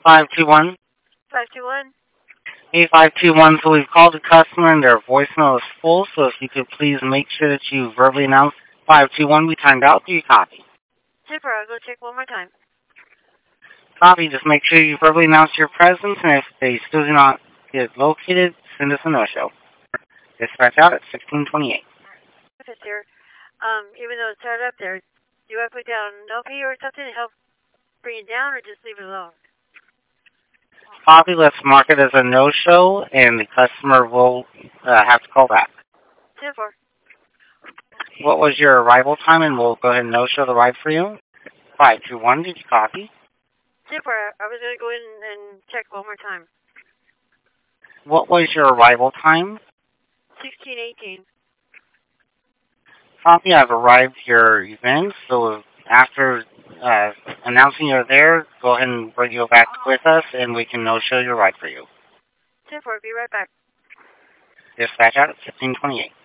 521. 521. Hey, 521. So we've called the customer and their voicemail is full, so if you could please make sure that you verbally announce 521, we timed out. Do you copy? Super, I'll go check one more time. Copy. Just make sure you verbally announce your presence, and if they still do not get located, send us a no-show. Dispatch out at 1628. If it's here, even though it's started up there, do I put down no fee or something to help bring it down, or just leave it alone? Copy. Let's mark it as a no-show, and the customer will have to call back. 10-4. What was your arrival time, and we'll go ahead and no-show the ride for you. 521. Did you copy? 10-4. I was going to go in and check one more time. What was your arrival time? 1618. Copy. I've arrived your event, so after announcing you're there, go ahead and bring you back with us, and we can no-show your ride for you. 10-4. Be right back. Dispatch out at 1528.